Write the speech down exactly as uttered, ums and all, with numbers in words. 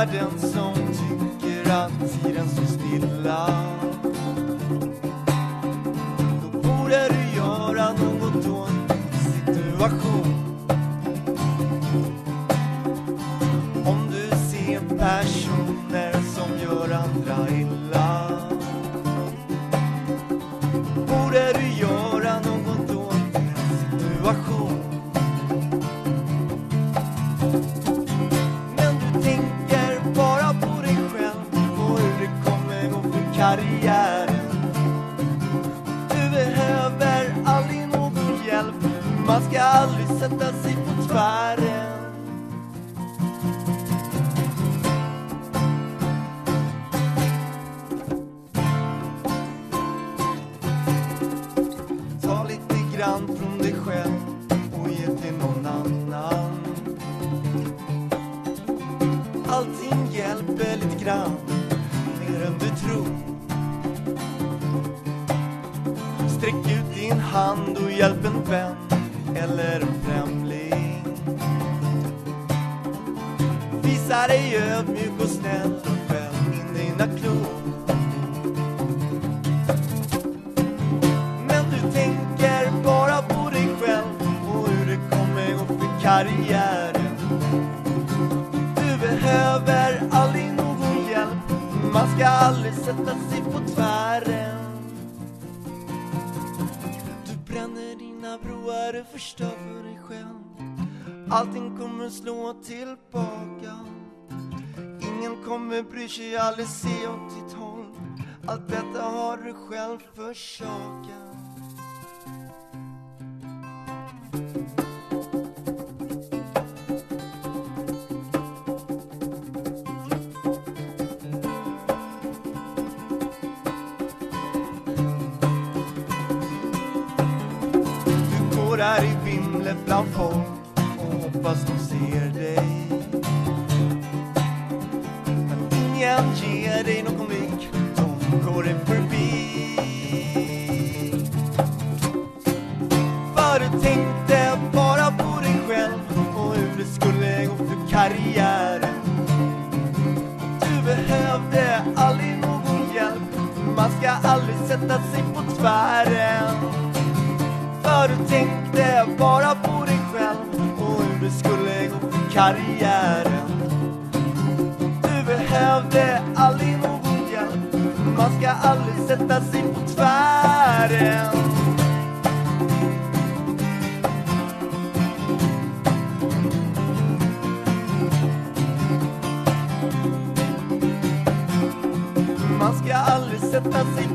världen som tycker att tiden står stilla. Då borde du göra något åt situation. Om du ser personer som gör andra illa, borde du göra något åt situation. Men du tänker bara på dig själv och hur det kommer gå för karriären. Du behöver aldrig någon hjälp, man ska aldrig sätta sig på tvären. Ta lite grann från dig själv och ge till någon annan. Allting hjälper lite grann, mer än du tror. Sträck ut din hand och hjälp en vän eller en främling. Visa dig ödmjuk och snäll och fäll in dina klor. Men du tänker bara på dig själv och hur det kommer gå för karriären. Du behöver aldrig någon hjälp, man ska aldrig sätta sig på tvären. Du bränner dina broar och förstör för dig själv. Allting kommer slå tillbaka. Ingen kommer bry sig, aldrig se åt ditt håll. Allt detta har du själv försakat. Du går där i vimlet bland folk och hoppas de ser dig. Men ingen ger dig någon blick, de går dig förbi. För du tänkte bara på dig själv och hur det skulle gå för karriären. Du behövde aldrig någon hjälp, man ska aldrig sätta sig på tvären. För du tänkte bara på dig själv och hur det skulle gå för karriären. Du behövde aldrig någon hjälp, man ska aldrig sätta sig på tvären. Man ska aldrig sätta sig